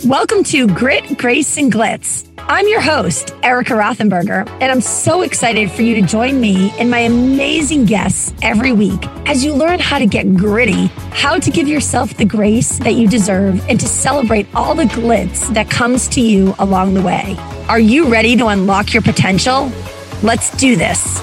Welcome to Grit, Grace, and Glitz. I'm your host, Erica Rothenberger, and I'm so excited for you to join me and my amazing guests every week as you learn how to get gritty, how to give yourself the grace that you deserve, and to celebrate all the glitz that comes to you along the way. Are you ready to unlock your potential? Let's do this.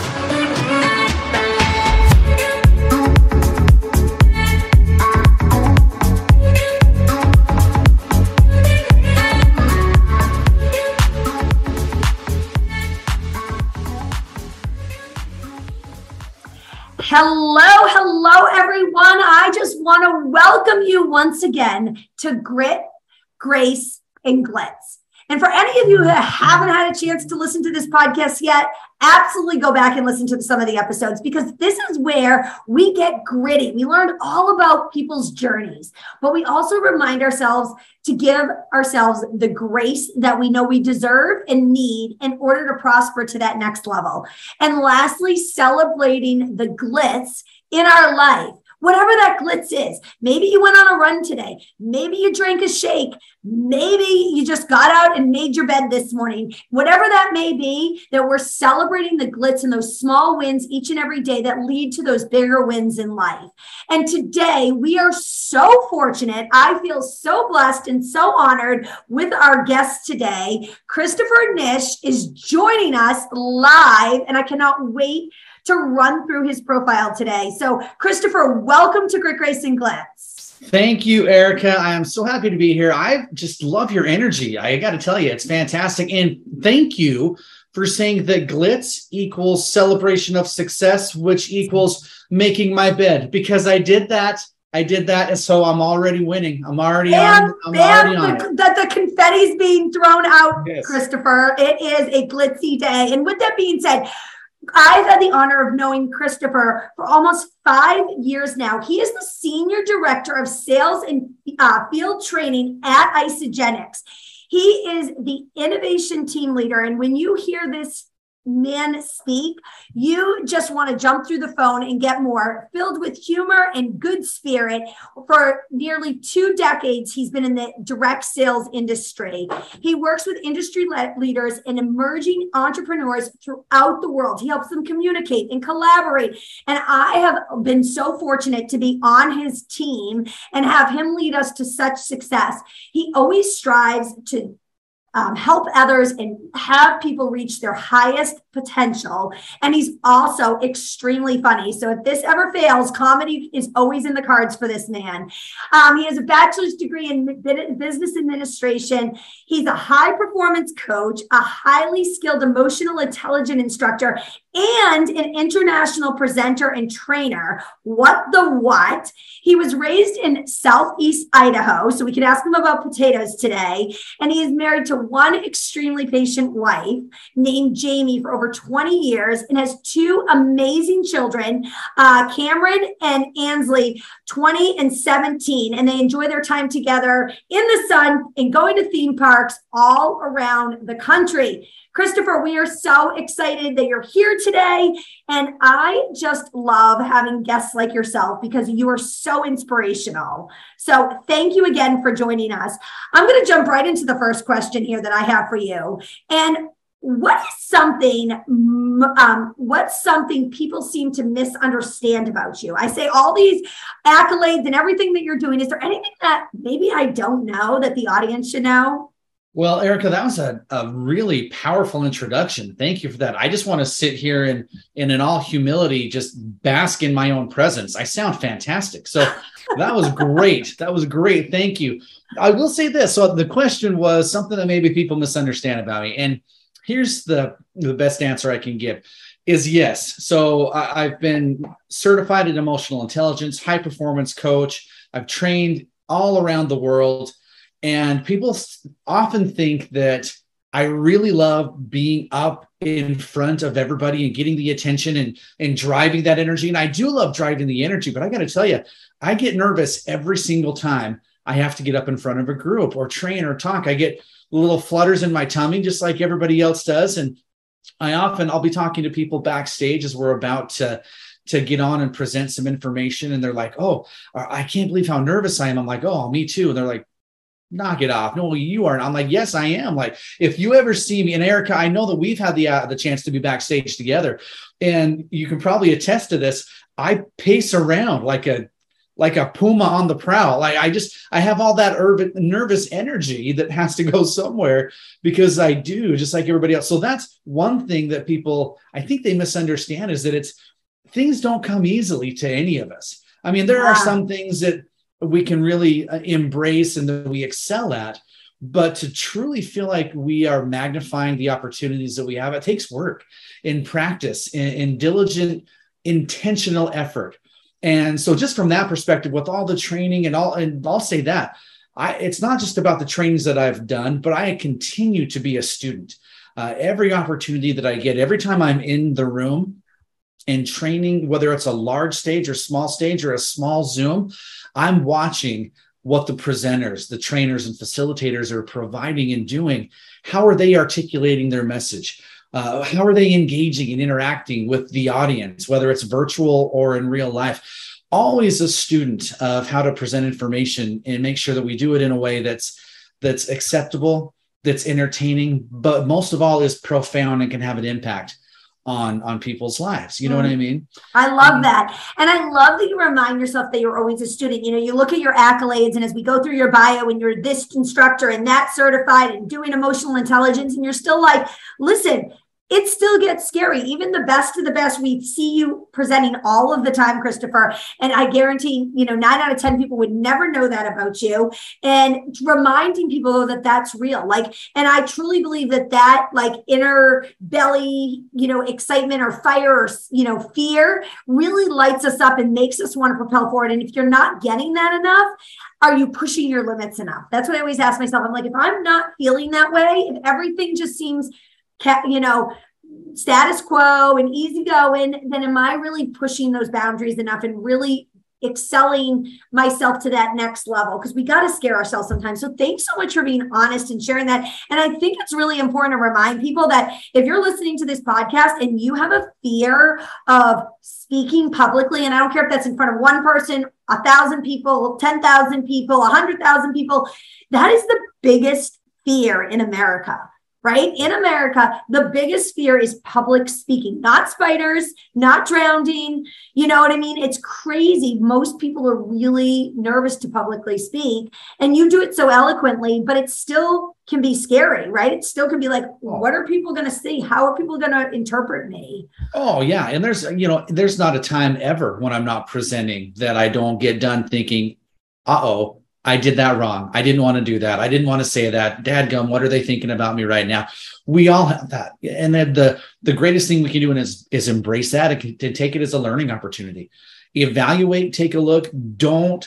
Hello, everyone. I just want to welcome you once again to Grit, Grace, and Glitz. And for any of you that haven't had a chance to listen to this podcast yet, absolutely go back and listen to some of the episodes, because this is where we get gritty. We learned all about people's journeys, but we also remind ourselves to give ourselves the grace that we know we deserve and need in order to prosper to that next level. And lastly, celebrating the glitz in our life. Whatever that glitz is. Maybe you went on a run today. Maybe you drank a shake. Maybe you just got out and made your bed this morning. Whatever that may be, that we're celebrating the glitz and those small wins each and every day that lead to those bigger wins in life. And today we are so fortunate. I feel so blessed and so honored with our guest today. Christopher Nish is joining us live, and I cannot wait to run through his profile today. So Christopher, welcome to Grit, Grace, and Glitz. Thank you, Erica. I am so happy to be here. I just love your energy. I got to tell you, it's fantastic. And thank you for saying that glitz equals celebration of success, which equals making my bed, because I did that. And so I'm already winning. I'm already on it. The confetti's being thrown out, yes. Christopher. It is a glitzy day. And with that being said, I've had the honor of knowing Christopher for almost 5 years now. He is the Senior Director of Sales and Field Training at Isagenix. He is the Innovation Team Leader. And when you hear this man speak, you just want to jump through the phone and get more. Filled with humor and good spirit. For nearly 2 decades, he's been in the direct sales industry. He works with industry leaders and emerging entrepreneurs throughout the world. He helps them communicate and collaborate. And I have been so fortunate to be on his team and have him lead us to such success. He always strives to help others and have people reach their highest potential. And he's also extremely funny. So if this ever fails, comedy is always in the cards for this man. He has a bachelor's degree in business administration. He's a high performance coach, a highly skilled emotional intelligence instructor, and an international presenter and trainer. What the what? He was raised in Southeast Idaho, so we can ask him about potatoes today. And he is married to one extremely patient wife named Jamie for over 20 years and has 2 amazing children, Cameron and Ansley, 20 and 17. And they enjoy their time together in the sun and going to theme parks all around the country. Christopher, we are so excited that you're here today. And I just love having guests like yourself because you are so inspirational. So thank you again for joining us. I'm going to jump right into the first question here that I have for you. And what's something people seem to misunderstand about you? I say all these accolades and everything that you're doing. Is there anything that maybe I don't know that the audience should know? Well, Erica, that was a really powerful introduction. Thank you for that. I just want to sit here and in all humility, just bask in my own presence. I sound fantastic. So that was great. That was great. Thank you. I will say this. So the question was something that maybe people misunderstand about me. And here's the best answer I can give is yes. So I've been certified in emotional intelligence, high performance coach. I've trained all around the world. And people often think that I really love being up in front of everybody and getting the attention and driving that energy. And I do love driving the energy, but I got to tell you, I get nervous every single time I have to get up in front of a group or train or talk. I get little flutters in my tummy, just like everybody else does. And I'll be talking to people backstage as we're about to get on and present some information. And they're like, oh, I can't believe how nervous I am. I'm like, oh, me too. And they're like, knock it off. No, you aren't. I'm like, yes, I am. Like, if you ever see me, and Erica, I know that we've had the chance to be backstage together, and you can probably attest to this. I pace around like a puma on the prowl. I have all that nervous energy that has to go somewhere, because I do, just like everybody else. So that's one thing that people, I think they misunderstand, is that things don't come easily to any of us. I mean, there are some things that we can really embrace and that we excel at, but to truly feel like we are magnifying the opportunities that we have, it takes work in practice, in diligent, intentional effort. And so just from that perspective, with all the training and I'll say that it's not just about the trainings that I've done, but I continue to be a student. Every opportunity that I get, every time I'm in the room and training, whether it's a large stage or a small Zoom, I'm watching what the presenters, the trainers and facilitators are providing and doing. How are they articulating their message? How are they engaging and interacting with the audience, whether it's virtual or in real life? Always a student of how to present information and make sure that we do it in a way that's acceptable, that's entertaining, but most of all is profound and can have an impact on people's lives. You know what I mean? I love that. And I love that you remind yourself that you're always a student. You know, you look at your accolades, and as we go through your bio, and you're this instructor and that certified and doing emotional intelligence, and you're still like, listen, it still gets scary. Even the best of the best, we see you presenting all of the time, Christopher. And I guarantee, 9 out of 10 people would never know that about you. And reminding people that that's real. And I truly believe that inner belly, excitement or fire or, fear really lights us up and makes us want to propel forward. And if you're not getting that enough, are you pushing your limits enough? That's what I always ask myself. I'm like, if I'm not feeling that way, if everything just seems status quo and easygoing, then am I really pushing those boundaries enough and really excelling myself to that next level? Because we got to scare ourselves sometimes. So thanks so much for being honest and sharing that. And I think it's really important to remind people that if you're listening to this podcast and you have a fear of speaking publicly, and I don't care if that's in front of one person, 1,000 people, 10,000 people, 100,000 people, that is the biggest fear in America. Right? In America, the biggest fear is public speaking, not spiders, not drowning. You know what I mean? It's crazy. Most people are really nervous to publicly speak, and you do it so eloquently, but it still can be scary, right? It still can be like, what are people going to see? How are people going to interpret me? Oh yeah. And there's not a time ever when I'm not presenting that I don't get done thinking, uh-oh, I did that wrong. I didn't want to do that. I didn't want to say that. Dadgum, what are they thinking about me right now? We all have that. And then the greatest thing we can do is embrace that and to take it as a learning opportunity. Evaluate, take a look. Don't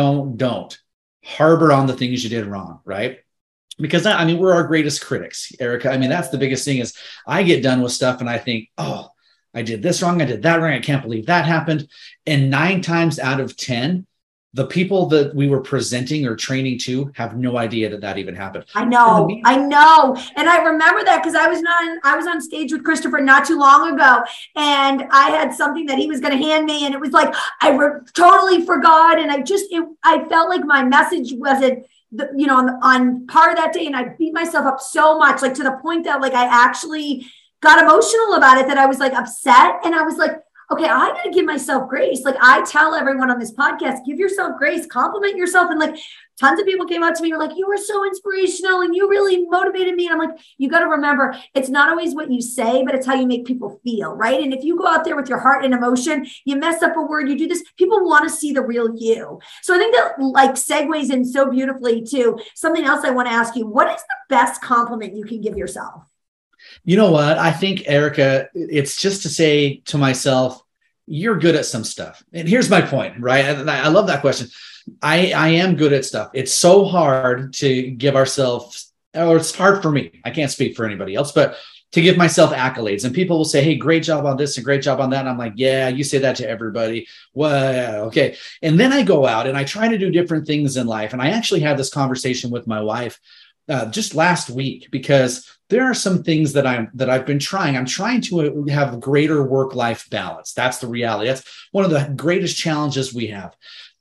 harbor on the things you did wrong, right? Because we're our greatest critics, Erica. That's the biggest thing is I get done with stuff and I think, oh, I did this wrong. I did that wrong. I can't believe that happened. And 9 times out of 10, the people that we were presenting or training to have no idea that even happened. I know. And I remember that because I was on stage with Christopher not too long ago, and I had something that he was going to hand me, and it was like, totally forgot. And I felt like my message wasn't, on par of that day. And I beat myself up so much, to the point that I actually got emotional about it, that I was upset. And I was like, okay, I got to give myself grace. I tell everyone on this podcast, give yourself grace, compliment yourself. And tons of people came out to me and were like, you were so inspirational and you really motivated me. And I'm like, you got to remember, it's not always what you say, but it's how you make people feel, right? And if you go out there with your heart and emotion, you mess up a word, you do this, people want to see the real you. So I think that segues in so beautifully to something else I want to ask you. What is the best compliment you can give yourself? You know what? I think, Erica, it's just to say to myself, you're good at some stuff. And here's my point, right? And I love that question. I am good at stuff. It's so hard to give ourselves, or it's hard for me. I can't speak for anybody else, but to give myself accolades. And people will say, hey, great job on this and great job on that. And I'm like, yeah, you say that to everybody. Well, okay. And then I go out and I try to do different things in life. And I actually had this conversation with my wife just last week, because there are some things that I've been trying. I'm trying to have greater work-life balance. That's the reality. That's one of the greatest challenges we have.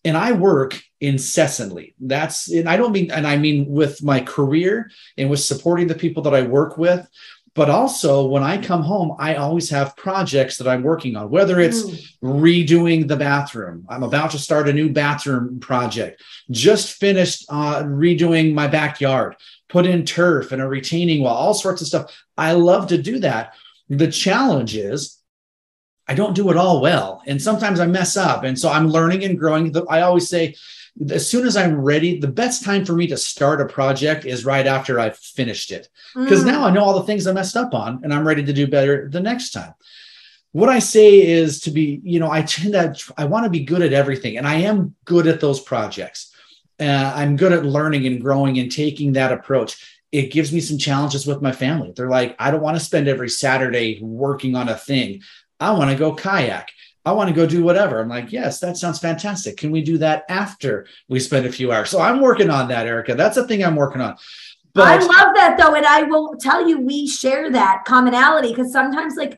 And I work incessantly. And I mean with my career and with supporting the people that I work with. But also when I come home, I always have projects that I'm working on, whether it's redoing the bathroom. I'm about to start a new bathroom project, just finished redoing my backyard, put in turf and a retaining wall, all sorts of stuff. I love to do that. The challenge is I don't do it all well. And sometimes I mess up. And so I'm learning and growing. I always say, as soon as I'm ready, the best time for me to start a project is right after I've finished it. Because now I know all the things I messed up on and I'm ready to do better the next time. What I say is to be, I want to be good at everything. And I am good at those projects. I'm good at learning and growing and taking that approach. It gives me some challenges with my family. They're like, I don't want to spend every Saturday working on a thing. I want to go kayak. I want to go do whatever. I'm like, yes, that sounds fantastic. Can we do that after we spend a few hours? So I'm working on that, Erica. That's the thing I'm working on. But I love that though. And I will tell you, we share that commonality because sometimes like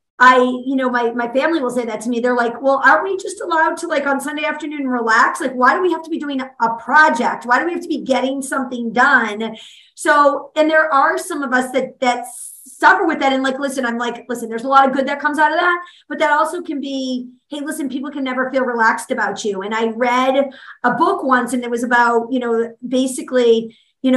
my family will say that to me. They're like, well, aren't we just allowed to like on Sunday afternoon relax? Like, why do we have to be doing a project? Why do we have to be getting something done? So, and there are some of us that suffer with that. And like, listen, there's a lot of good that comes out of that, but that also can be, hey, listen, people can never feel relaxed about you. And I read a book once and it was about, basically,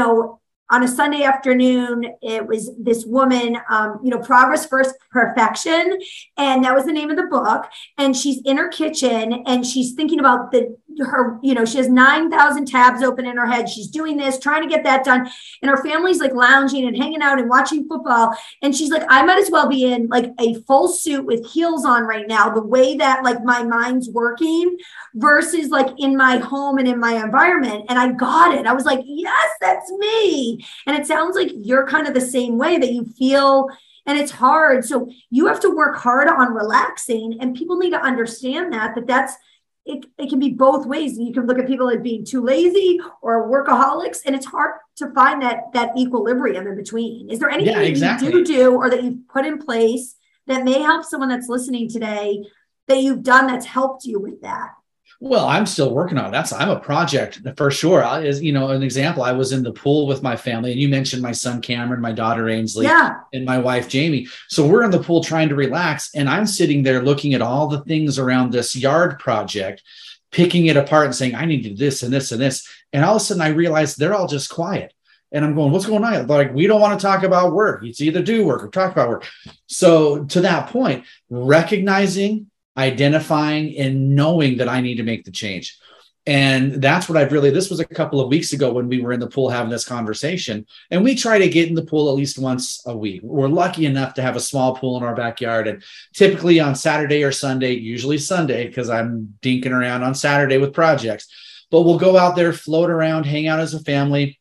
on a Sunday afternoon, it was this woman, Progress First Perfection. And that was the name of the book. And she's in her kitchen and she's thinking about she has 9,000 tabs open in her head. She's doing this, trying to get that done. And her family's like lounging and hanging out and watching football. And she's like, I might as well be in like a full suit with heels on right now, the way that like my mind's working versus like in my home and in my environment. And I got it. I was like, yes, that's me. And it sounds like you're kind of the same way that you feel. And it's hard. So you have to work hard on relaxing. And people need to understand that's it can be both ways. You can look at people as being too lazy or workaholics, and it's hard to find that equilibrium in between. Is there anything that you do or that you've put in place that may help someone that's listening today that you've done that's helped you with that? Well, I'm still working on it. I'm a project for sure. As an example, I was in the pool with my family, and you mentioned my son Cameron, my daughter Ainsley, and my wife Jamie. So we're in the pool trying to relax, and I'm sitting there looking at all the things around this yard project, picking it apart and saying, I need to do this and this and this. And all of a sudden, I realized they're all just quiet. And I'm going, what's going on? Like, we don't want to talk about work. It's either do work or talk about work. So to that point, recognizing, identifying and knowing that I need to make the change. And that's what this was a couple of weeks ago when we were in the pool having this conversation, and we try to get in the pool at least once a week. We're lucky enough to have a small pool in our backyard, and typically on Saturday or Sunday, usually Sunday, because I'm dinking around on Saturday with projects, but we'll go out there, float around, hang out as a family.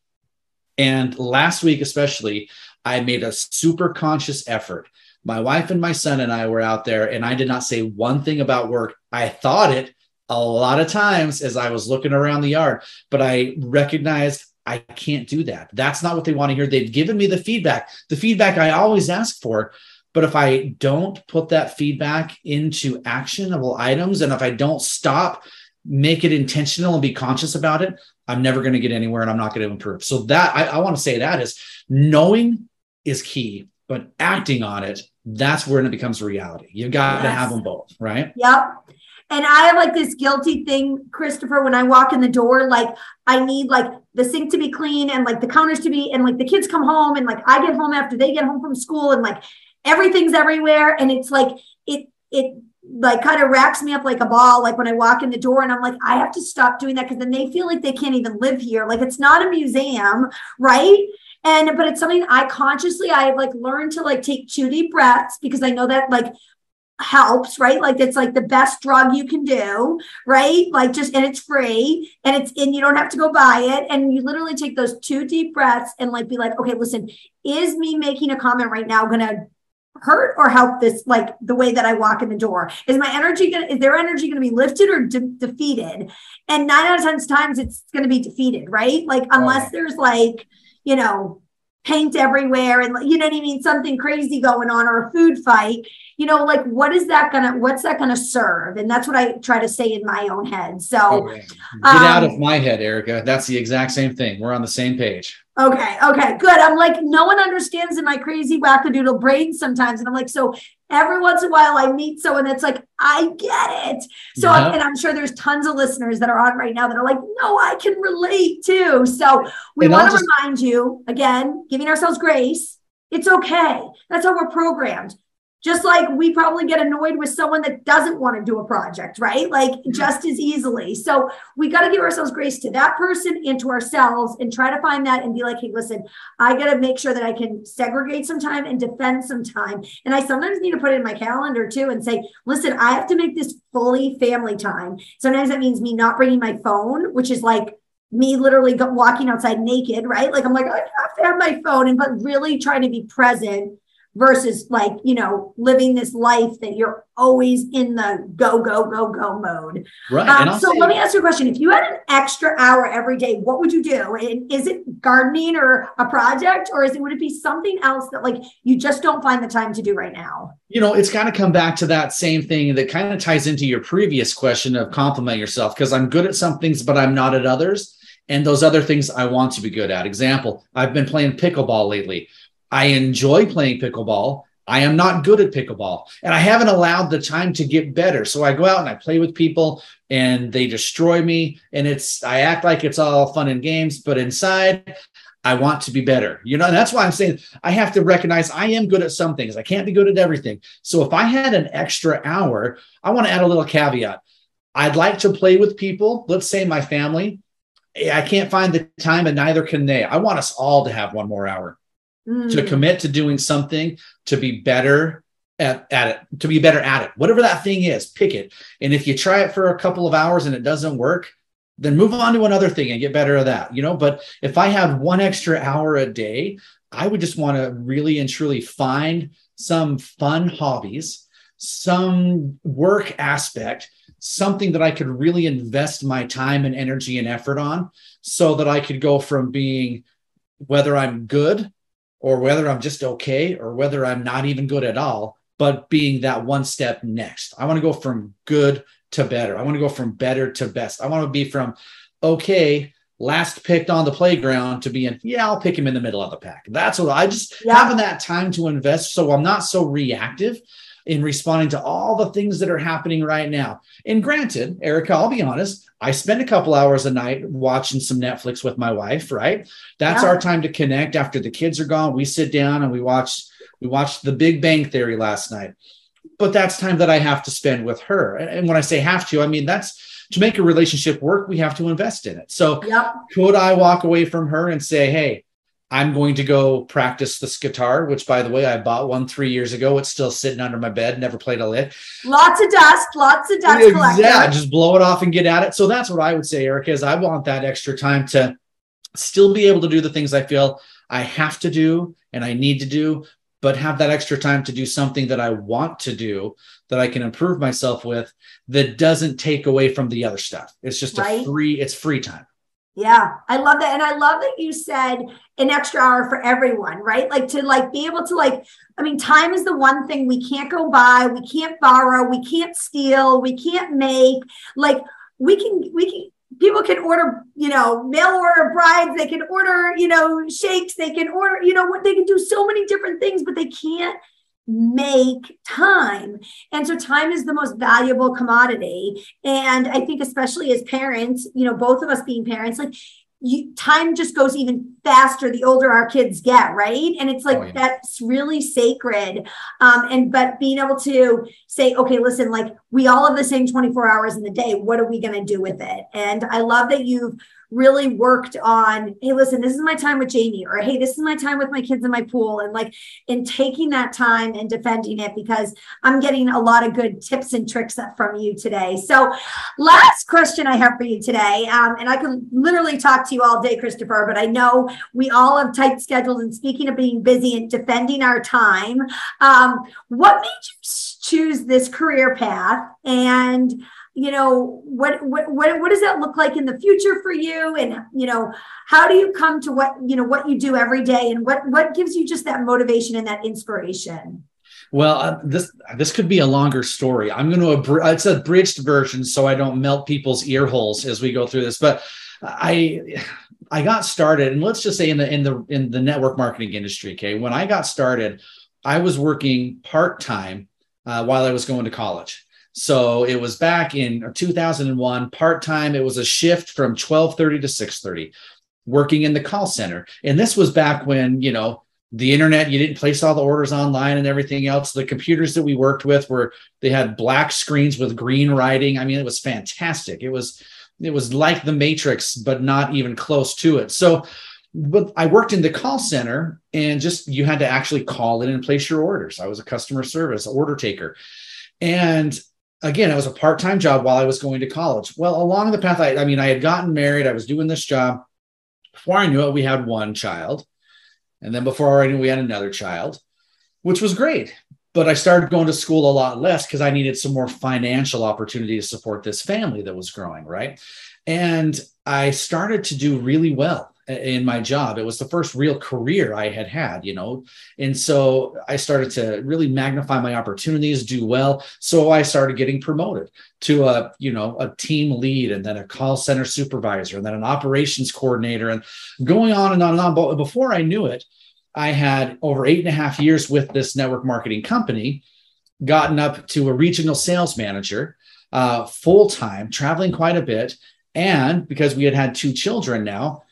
And last week, especially, I made a super conscious effort. My wife and my son and I were out there, and I did not say one thing about work. I thought it a lot of times as I was looking around the yard, but I recognized I can't do that. That's not what they want to hear. They've given me the feedback I always ask for. But if I don't put that feedback into actionable items, and if I don't stop, make it intentional and be conscious about it, I'm never going to get anywhere and I'm not going to improve. So that I want to say that is knowing is key, but acting on it, that's when it becomes a reality. You've got to have them both, right? Yep. And I have like this guilty thing, Christopher, when I walk in the door, like I need like the sink to be clean and like the counters to be, and like the kids come home and like I get home after they get home from school and like everything's everywhere. And it's like, it like kind of racks me up like a ball, like when I walk in the door, and I'm like, I have to stop doing that because then they feel like they can't even live here. Like it's not a museum, right? But it's something I've like learned to like take 2 deep breaths because I know that like helps, right? Like it's like the best drug you can do, right? Like and it's free and you don't have to go buy it. And you literally take those 2 deep breaths and like, be like, okay, listen, is me making a comment right now going to hurt or help this, like the way that I walk in the door? Is their energy going to be lifted or defeated? And 9 out of 10 times it's going to be defeated, right? Like, unless there's like, paint everywhere and you know what I mean? Something crazy going on or a food fight. like what's that gonna serve? And that's what I try to say in my own head. So Get out of my head, Erica. That's the exact same thing. We're on the same page. Okay, good. I'm like, no one understands in my crazy wackadoodle brain sometimes. And I'm like, so every once in a while I meet someone that's like, I get it. So, and I'm sure there's tons of listeners that are on right now that are like, no, I can relate too. So we want to remind you, again, giving ourselves grace. It's okay. That's how we're programmed. Just like we probably get annoyed with someone that doesn't want to do a project, right? Like just as easily. So we got to give ourselves grace to that person and to ourselves and try to find that and be like, hey, listen, I got to make sure that I can segregate some time and defend some time. And I sometimes need to put it in my calendar too and say, listen, I have to make this fully family time. Sometimes that means me not bringing my phone, which is like me literally walking outside naked, right? Like I'm like, I have to have my phone, but really trying to be present versus like, living this life that you're always in the go mode. Right. So let me ask you a question. If you had an extra hour every day, what would you do? And is it gardening or a project, or would it be something else that like you just don't find the time to do right now? It's got to come back to that same thing that kind of ties into your previous question of compliment yourself, because I'm good at some things, but I'm not at others. And those other things I want to be good at. Example, I've been playing pickleball lately. I enjoy playing pickleball. I am not good at pickleball, and I haven't allowed the time to get better. So I go out and I play with people and they destroy me. And I act like it's all fun and games, but inside I want to be better. And that's why I'm saying I have to recognize I am good at some things. I can't be good at everything. So if I had an extra hour, I want to add a little caveat. I'd like to play with people. Let's say my family. I can't find the time and neither can they. I want us all to have one more hour. To commit to doing something, to be better at it, whatever that thing is, pick it. And if you try it for a couple of hours and it doesn't work, then move on to another thing and get better at that, But if I had one extra hour a day, I would just want to really and truly find some fun hobbies, some work aspect, something that I could really invest my time and energy and effort on, so that I could go from being, whether I'm good or whether I'm just okay, or whether I'm not even good at all, but being that one step next. I want to go from good to better. I want to go from better to best. I want to be from, okay, last picked on the playground, to being, I'll pick him in the middle of the pack. That's what I just having that time to invest. So I'm not so reactive in responding to all the things that are happening right now. And granted, Erica, I'll be honest, I spend a couple hours a night watching some Netflix with my wife, right? That's our time to connect after the kids are gone. We sit down and we watched The Big Bang Theory last night. But that's time that I have to spend with her. And when I say have to, I mean, that's to make a relationship work, we have to invest in it. So could I walk away from her and say, hey, I'm going to go practice this guitar, which, by the way, I bought one 3 years ago. It's still sitting under my bed, never played a lick. Lots of dust collected. Yeah, just blow it off and get at it. So that's what I would say, Erica, is I want that extra time to still be able to do the things I feel I have to do and I need to do, but have that extra time to do something that I want to do, that I can improve myself with, that doesn't take away from the other stuff. It's just it's free time. Yeah, I love that. And I love that you said an extra hour for everyone, right? Like to be able to time is the one thing we can't go buy, we can't borrow, we can't steal, we can't make. Like we can people can order, mail order brides, they can order, shakes, they can order, they can do so many different things, but they can't make time. And so time is the most valuable commodity. And I think especially as parents, both of us being parents, like time just goes even faster the older our kids get, right? And it's like, that's really sacred. But being able to say, okay, listen, like we all have the same 24 hours in the day. What are we going to do with it? And I love that you've really worked on, hey, listen, this is my time with Jamie, or hey, this is my time with my kids in my pool, and like in taking that time and defending it, because I'm getting a lot of good tips and tricks from you today. So last question I have for you today, and I could literally talk to you all day, Christopher, but I know we all have tight schedules, and speaking of being busy and defending our time, what made you choose this career path? And what does that look like in the future for you? And, how do you come to what you do every day, and what gives you just that motivation and that inspiration? Well, this could be a longer story. I'm going to it's a bridged version, so I don't melt people's ear holes as we go through this. But I got started, and let's just say in the network marketing industry. Okay, when I got started, I was working part-time while I was going to college. So it was back in 2001, part-time. It was a shift from 12:30 to 6:30, working in the call center. And this was back when, the internet, you didn't place all the orders online and everything else. The computers that we worked with they had black screens with green writing. I mean, it was fantastic. It was like the Matrix, but not even close to it. So, but I worked in the call center, and just, you had to actually call in and place your orders. I was a customer service order taker. And again, it was a part-time job while I was going to college. Well, along the path, I had gotten married. I was doing this job. Before I knew it, we had one child. And then before I knew, we had another child, which was great. But I started going to school a lot less because I needed some more financial opportunity to support this family that was growing, right? And I started to do really well in my job. It was the first real career I had, and so I started to really magnify my opportunities, do well. So I started getting promoted to a team lead, and then a call center supervisor, and then an operations coordinator, and going on and on and on. But before I knew it, I had over 8.5 years with this network marketing company, gotten up to a regional sales manager, full-time, traveling quite a bit. And because we had 2 children now,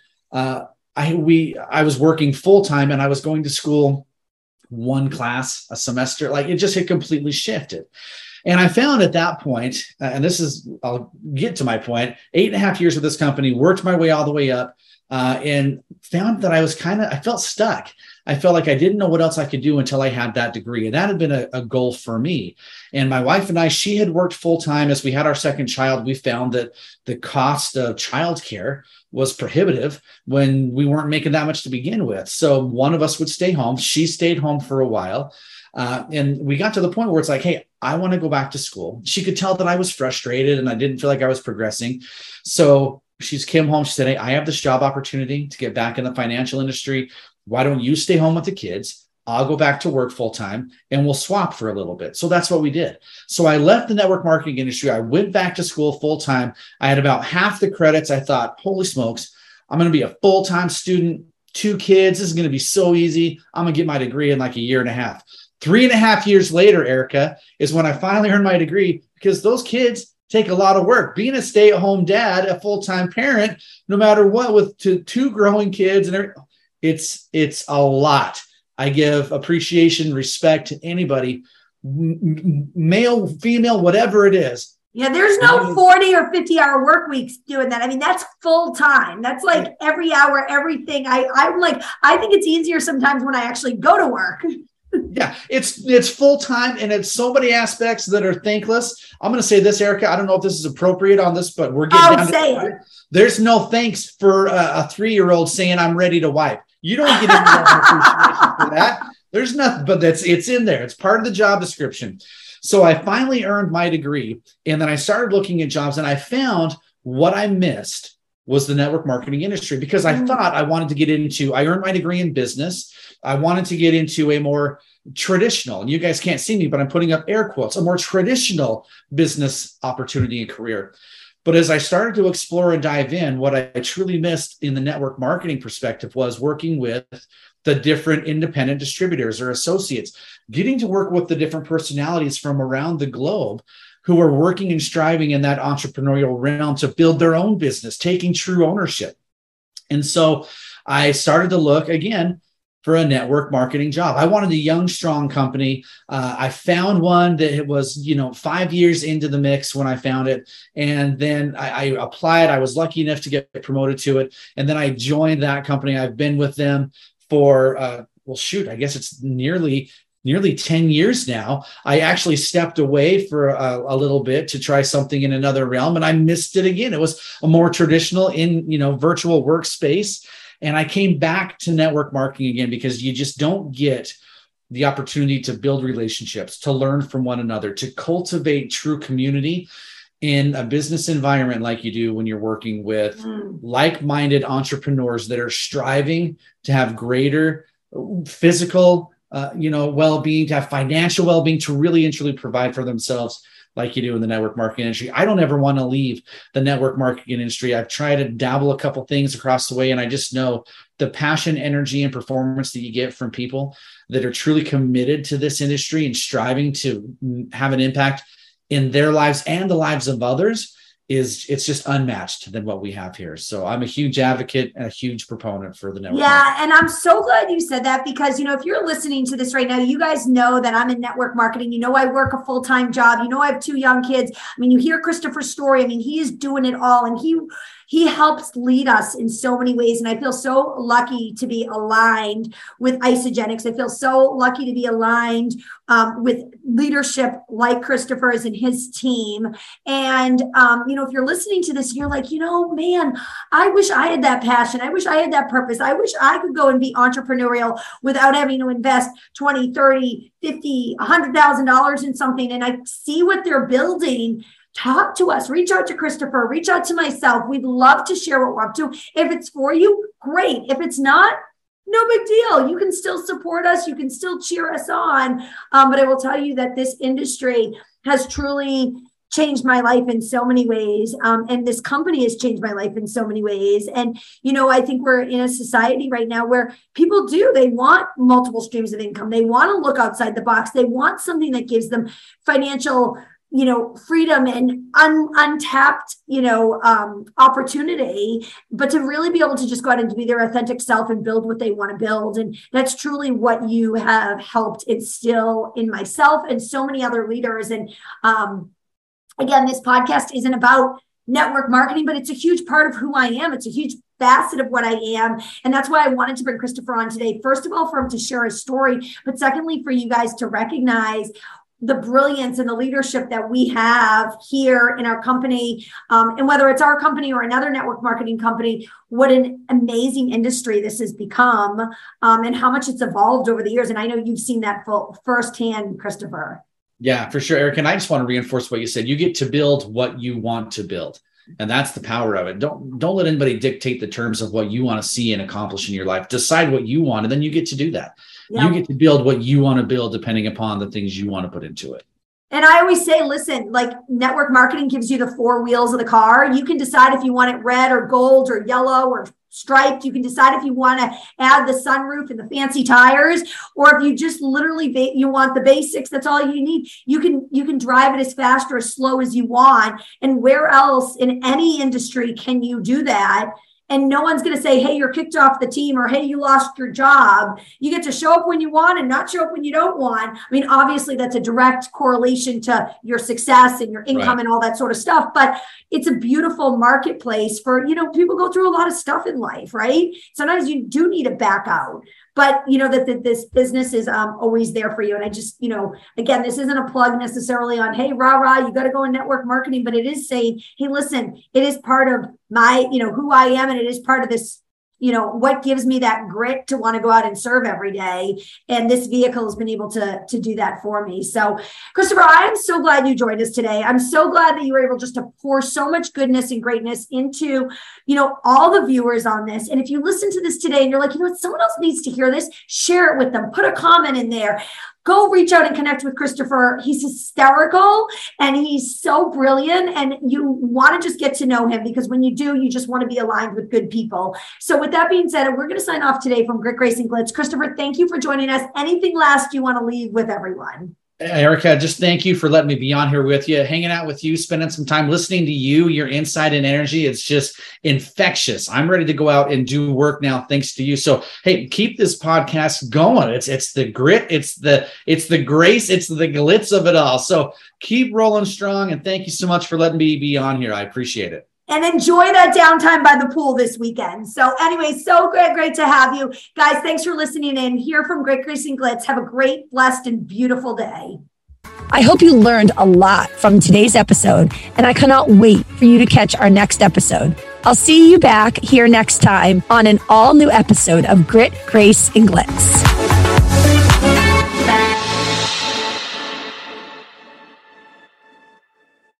I was working full time, and I was going to school 1 class a semester. Like, it just had completely shifted. And I found at that point, and I'll get to my point, 8.5 years with this company, worked my way all the way up, and found that I felt stuck. I felt like I didn't know what else I could do until I had that degree. And that had been a goal for me. And my wife and I, she had worked full time. As we had our second child, we found that the cost of childcare was prohibitive when we weren't making that much to begin with. So one of us would stay home. She stayed home for a while. And we got to the point where it's like, hey, I want to go back to school. She could tell that I was frustrated and I didn't feel like I was progressing. So she came home. She said, hey, I have this job opportunity to get back in the financial industry. Why don't you stay home with the kids? I'll go back to work full time, and we'll swap for a little bit. So that's what we did. So I left the network marketing industry. I went back to school full time. I had about half the credits. I thought, holy smokes, I'm going to be a full-time student, 2 kids. This is going to be so easy. I'm going to get my degree in like 1.5 years. 3.5 years later, Erica, is when I finally earned my degree, because those kids take a lot of work. Being a stay-at-home dad, a full-time parent, no matter what, with 2 growing kids and everything, it's a lot. I give appreciation, respect to anybody, male, female, whatever it is. Yeah, there's no 40 or 50-hour work weeks doing that. I mean, that's full time. That's like every hour, everything. I think it's easier sometimes when I actually go to work. Yeah, it's full time, and it's so many aspects that are thankless. I'm going to say this, Erica. I don't know if this is appropriate on this, but we're getting down to it. There's no thanks for a 3-year-old saying I'm ready to wipe. You don't get any appreciation for that. There's nothing, but it's in there. It's part of the job description. So I finally earned my degree, and then I started looking at jobs, and I found what I missed was the network marketing industry, because I thought I wanted to get into, I earned my degree in business. I wanted to get into a more traditional, and you guys can't see me, but I'm putting up air quotes, a more traditional business opportunity and career. But as I started to explore and dive in, what I truly missed in the network marketing perspective was working with the different independent distributors or associates, getting to work with the different personalities from around the globe who are working and striving in that entrepreneurial realm to build their own business, taking true ownership. And so I started to look again for a network marketing job. I wanted a young, strong company. I found one that it was, 5 years into the mix when I found it. And then I applied. I was lucky enough to get promoted to it. And then I joined that company. I've been with them for, I guess it's nearly 10 years now. I actually stepped away for a little bit to try something in another realm, and I missed it again. It was a more traditional virtual workspace. And I came back to network marketing again, because you just don't get the opportunity to build relationships, to learn from one another, to cultivate true community in a business environment like you do when you're working with like-minded entrepreneurs that are striving to have greater physical, well-being, to have financial well-being, to really and truly provide for themselves like you do in the network marketing industry. I don't ever want to leave the network marketing industry. I've tried to dabble a couple things across the way, and I just know the passion, energy, and performance that you get from people that are truly committed to this industry and striving to have an impact in their lives and the lives of others it's just unmatched than what we have here. So I'm a huge advocate and a huge proponent for the network. Yeah. And I'm so glad you said that because, if you're listening to this right now, you guys know that I'm in network marketing. I work a full-time job. I have 2 young kids. You hear Christopher's story. He is doing it all, and he helps lead us in so many ways. And I feel so lucky to be aligned with Isagenix. I feel so lucky to be aligned with leadership like Christopher's and his team. And, if you're listening to this, you're like, man, I wish I had that passion. I wish I had that purpose. I wish I could go and be entrepreneurial without having to invest 20, 30, 50, $100,000 in something. And I see what they're building. Talk to us, reach out to Christopher, reach out to myself. We'd love to share what we're up to. If it's for you, great. If it's not, no big deal. You can still support us. You can still cheer us on. But I will tell you that this industry has truly changed my life in so many ways. And this company has changed my life in so many ways. And, I think we're in a society right now where people they want multiple streams of income. They want to look outside the box. They want something that gives them financial freedom and untapped, opportunity, but to really be able to just go out and be their authentic self and build what they want to build. And that's truly what you have helped instill in myself and so many other leaders. And again, this podcast isn't about network marketing, but it's a huge part of who I am. It's a huge facet of what I am. And that's why I wanted to bring Christopher on today. First of all, for him to share his story, but secondly, for you guys to recognize the brilliance and the leadership that we have here in our company. And whether it's our company or another network marketing company, what an amazing industry this has become, and how much it's evolved over the years. And I know you've seen that firsthand, Christopher. Yeah, for sure, Eric. And I just want to reinforce what you said. You get to build what you want to build. And that's the power of it. Don't let anybody dictate the terms of what you want to see and accomplish in your life. Decide what you want, and then you get to do that. Yep. You get to build what you want to build depending upon the things you want to put into it. And I always say, listen, like network marketing gives you the 4 wheels of the car. You can decide if you want it red or gold or yellow or striped. You can decide if you want to add the sunroof and the fancy tires, or if you just literally you want the basics. That's all you need. You can drive it as fast or as slow as you want. And where else in any industry can you do that? And no one's going to say, hey, you're kicked off the team, or hey, you lost your job. You get to show up when you want and not show up when you don't want. I mean, obviously, that's a direct correlation to your success and your income, right, and all that sort of stuff. But it's a beautiful marketplace for, people go through a lot of stuff in life, right? Sometimes you do need to back out. But, that this business is always there for you. And I just, again, this isn't a plug necessarily on, hey, rah, you got to go in network marketing, but it is saying, hey, listen, it is part of my, who I am. And it is part of this, what gives me that grit to want to go out and serve every day. And this vehicle has been able to do that for me. So, Christopher, I am so glad you joined us today. I'm so glad that you were able just to pour so much goodness and greatness into, all the viewers on this. And if you listen to this today and you're like, someone else needs to hear this, share it with them, put a comment in there. Go reach out and connect with Christopher. He's hysterical and he's so brilliant, and you want to just get to know him, because when you do, you just want to be aligned with good people. So with that being said, we're going to sign off today from Grit, Grace, and Glitz. Christopher, thank you for joining us. Anything last you want to leave with everyone? Erica, just thank you for letting me be on here with you, hanging out with you, spending some time listening to you, your insight and energy. It's just infectious. I'm ready to go out and do work now, thanks to you. So, hey, keep this podcast going. It's the grit, it's the grace, it's the glitz of it all. So keep rolling strong, and thank you so much for letting me be on here. I appreciate it. And enjoy that downtime by the pool this weekend. So anyway, so great to have you. Guys, thanks for listening in here from Grit, Grace, and Glitz. Have a great, blessed, and beautiful day. I hope you learned a lot from today's episode, and I cannot wait for you to catch our next episode. I'll see you back here next time on an all-new episode of Grit, Grace, and Glitz.